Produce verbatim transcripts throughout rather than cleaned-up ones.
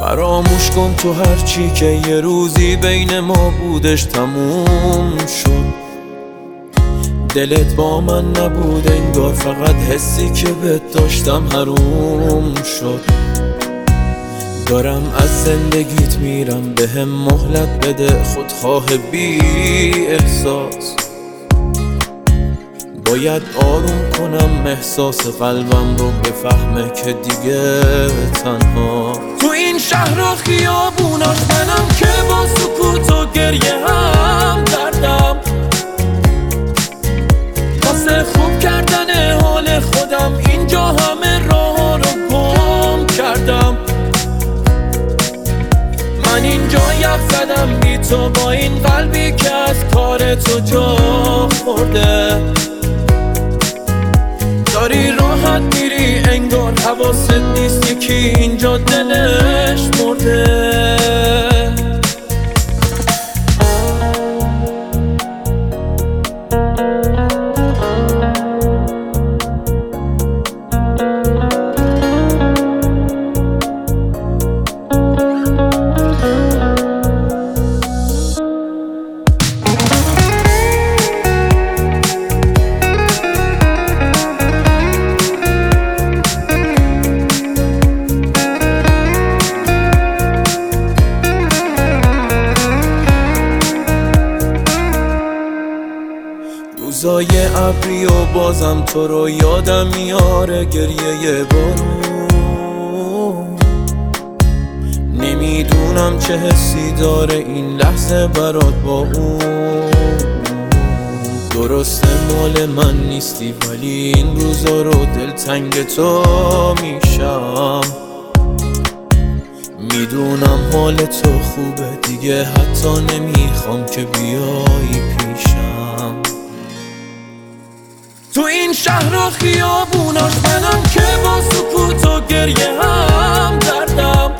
فراموش کن تو هرچی که یه روزی بین ما بودش تموم شد. دلت با من نبود انگار، فقط حسی که بهت داشتم حروم شد. دارم از زندگیت میرم، به هم مهلت بده خودخواه بی احساس. باید آروم کنم احساس قلبم رو، بفهمه که دیگه تنها تو این شهر و خیابوناش منم که با سکوت و گریه هم دردم. واسه خوب کردن حال خودم اینجا همه راه رو گم کردم. من اینجا یف زدم بی تو، با این قلبی که از کار تو جا خورده. داری راحت میری انگار، حواست نیست یکی اینجا دلش مرده. روزای ابری و بازم تو رو یادم میاره، گریه بارون. نمیدونم چه حسی داره این لحظه برات با اون. درسته مال من نیستی ولی این روزا رو دلتنگ تو میشم. میدونم حال تو خوبه دیگه، حتی نمیخوام که بیایی پیشم. تو این شهر و خیابوناش منم که با سکوت و گریه هم دردم.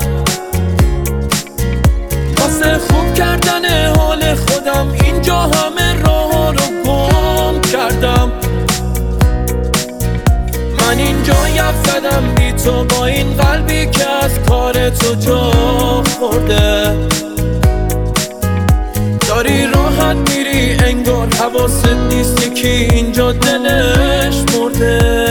واسه خوب کردن حال خودم اینجا همه راه رو گم کردم. من اینجا یف زدم بی تو، با این قلبی که از کار تو جا خورده. داری راحت میری انگار، حواست نیست یکی اینجا دلش مرده.